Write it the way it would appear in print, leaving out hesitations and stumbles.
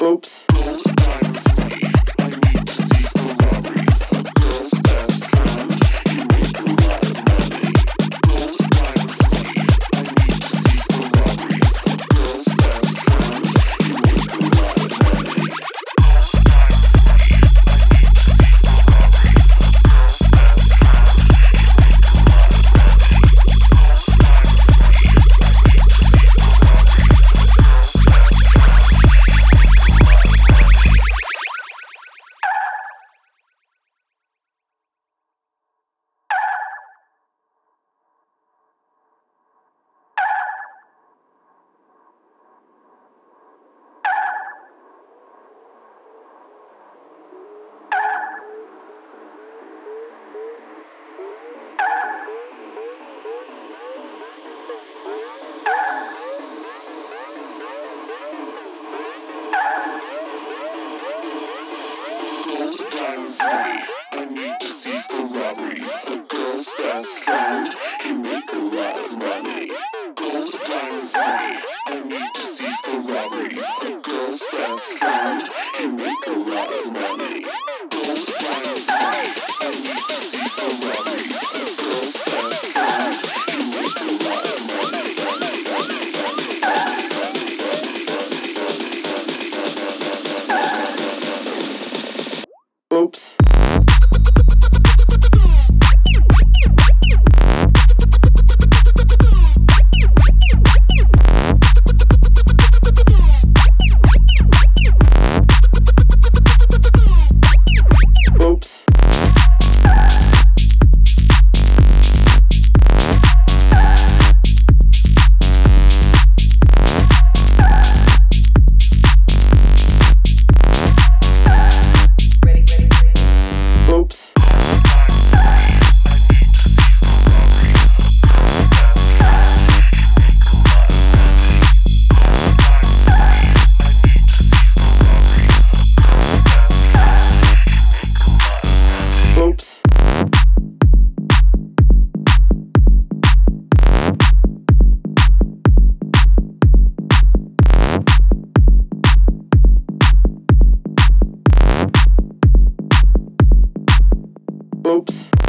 Oops. I need to seize the robberies. A girl's best friend can make a lot of money. Gold dynasty. I need to seize the robberies. A girl's best friend can make a lot of money. Gold dynasty. I need to seize the robberies. A girl's best friend can make a lot of money. Oops. Oops. Oops. Oops. Oops.